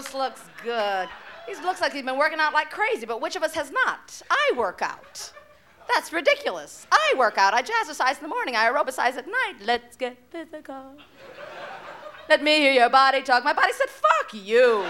just looks good. He looks like he's been working out like crazy, but which of us has not? I work out. That's ridiculous. I work out. I jazzercise in the morning. I aerobicize at night. Let's get physical. Let me hear your body talk. My body said, fuck you.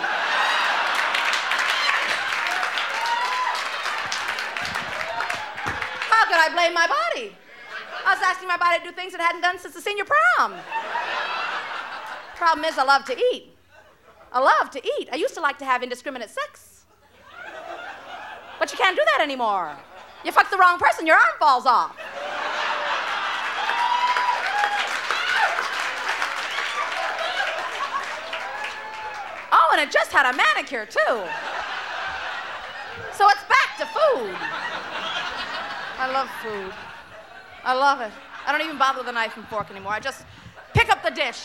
How could I blame my body? I was asking my body to do things it hadn't done since the senior prom. Problem is, I love to eat. I love to eat. I used to like to have indiscriminate sex. But you can't do that anymore. You fuck the wrong person, your arm falls off. Oh, and it just had a manicure, too. So it's back to food. I love food. I love it. I don't even bother with a knife and fork anymore. I just pick up the dish.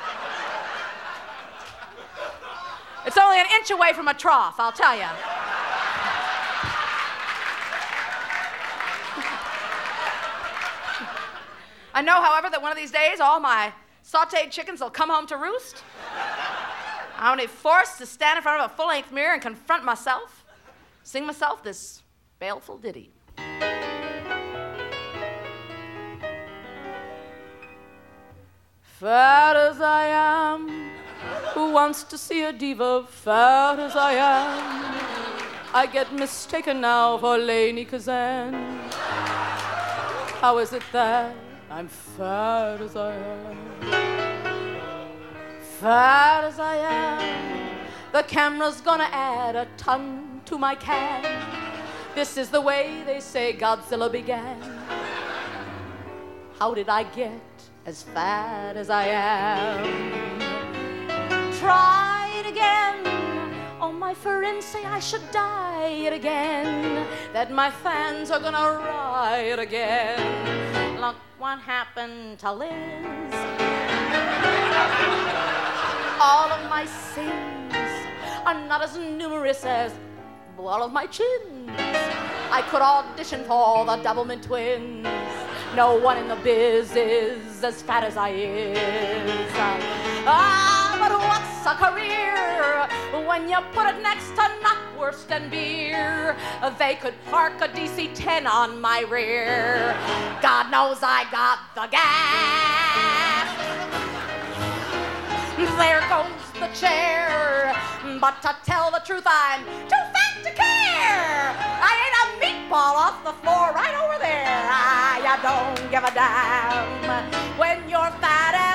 It's only an inch away from a trough, I'll tell you. I know, however, that one of these days all my sautéed chickens will come home to roost. I'm going to be forced to stand in front of a full-length mirror and confront myself, sing myself this baleful ditty. Fat as I am, who wants to see a diva? Fat as I am, I get mistaken now for Lainey Kazan. How is it that I'm fat as I am? Fat as I am, the camera's gonna add a ton to my can. This is the way they say Godzilla began. How did I get as fat as I am? Try it again. Oh, my friends say I should diet again, that my fans are gonna riot again. Look what happened to Liz. All of my sins are not as numerous as all of my chins. I could audition for the Doublemint Twins. No one in the biz is as fat as I is. But what's a career when you put it next to not worse than beer? They could park a DC-10 on my rear. God knows I got the gas. There goes the chair. But to tell the truth, I'm too fat to care. I ate a meatball off the floor right over there. You don't give a damn when you're fat